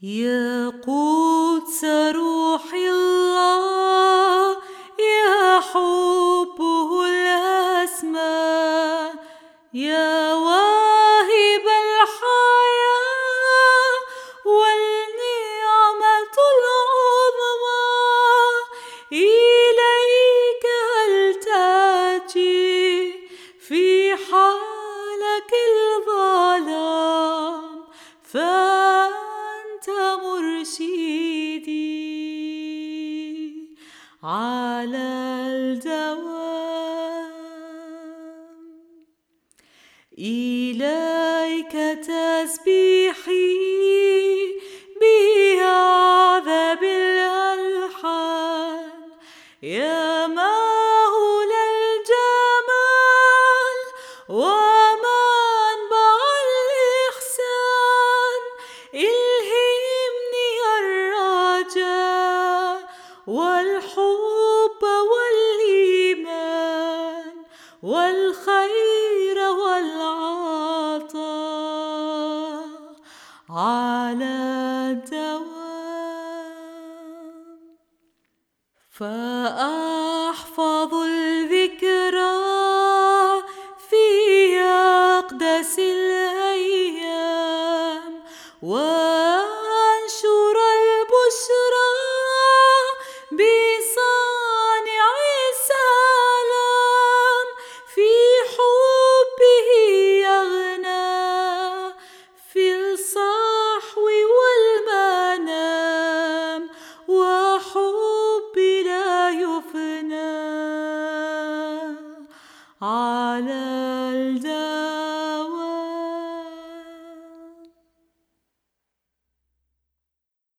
يا قدس روح الله، يا حبه الأسمى، يا واهب الحياة والنعمة العظمى، إليك ألتجي في حالك الظلام، فأنت مرشدي على الدوام. إليك تسبيحي بأعذب الألحان، يا ماهول الجمال ومنبع الإحسان، إلهمني الرجاء والحب والإيمان والخير والعطاء على الدوام، فأحفظ الذكرى في أقدس الأيام